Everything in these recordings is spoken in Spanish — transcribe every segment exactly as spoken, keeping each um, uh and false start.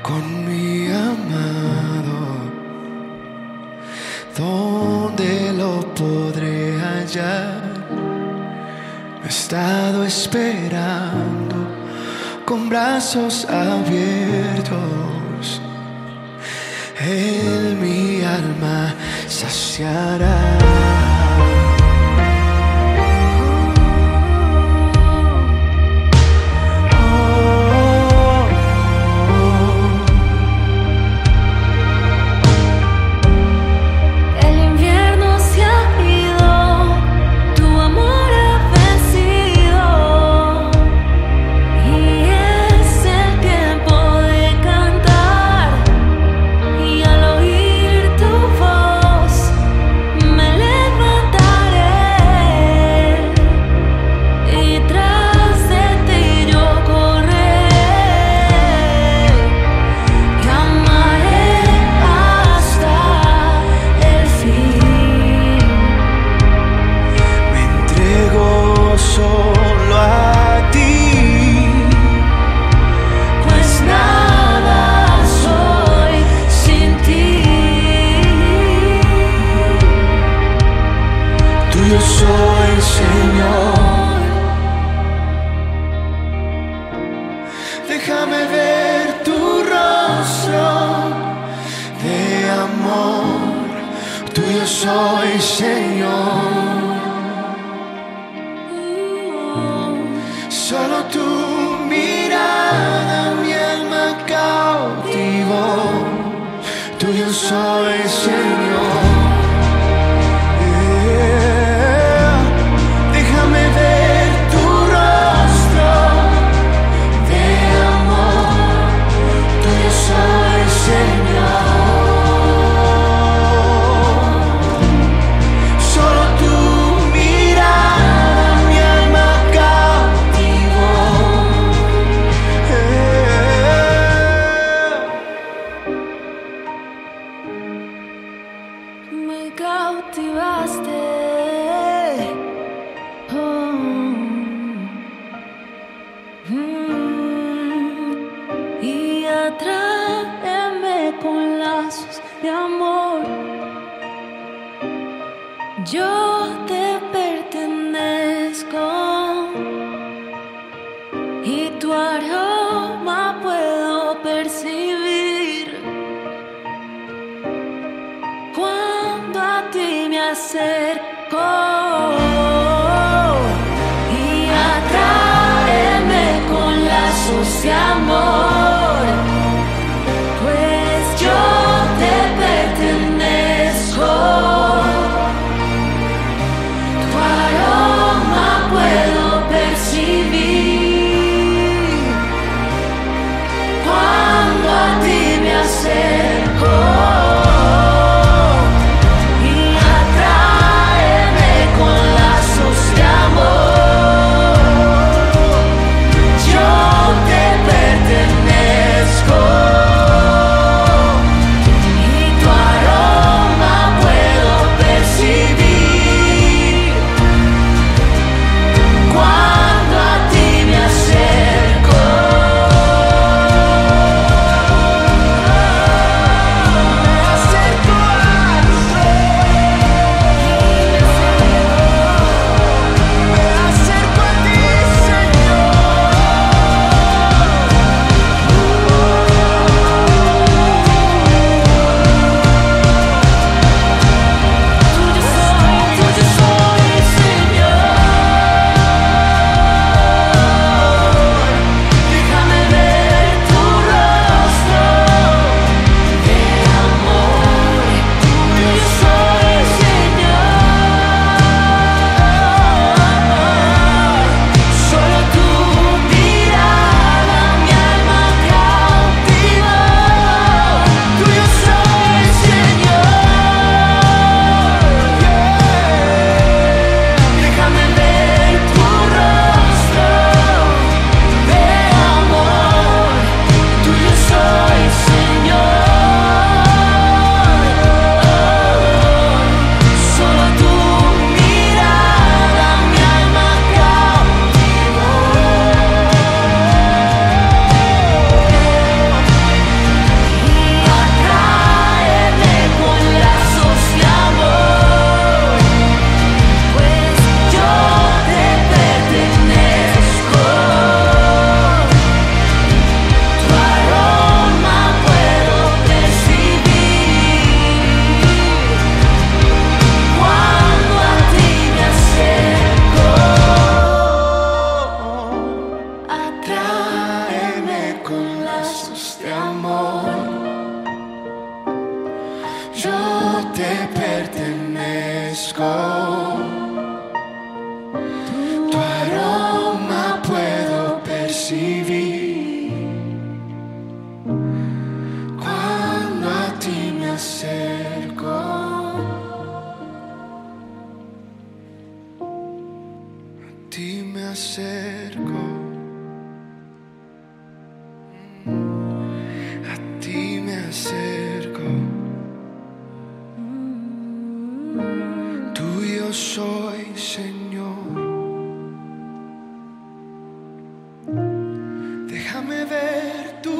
con mi amado. ¿Dónde lo podré hallar? Me he estado esperando con brazos abiertos. Él mi alma saciará. Yo soy Señor, déjame ver tu rostro de amor. Tuyo soy Señor, solo tu mirada mi alma cautivó. Tuyo soy Señor. Me cautivaste, oh. mm. y atráeme con lazos de amor. Yo te pertenezco y tu aroma puedo percibir. Cuando a ti me acerco y atráeme con lazos de amor, pues yo te pertenezco te pertenezco. Tu aroma puedo percibir cuando a ti me acerco. A ti me acerco. A ti me acerco. Tuyo soy, Señor. Déjame ver tu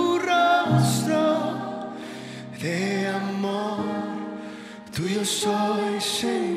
rostro de amor. Tuyo soy, Señor.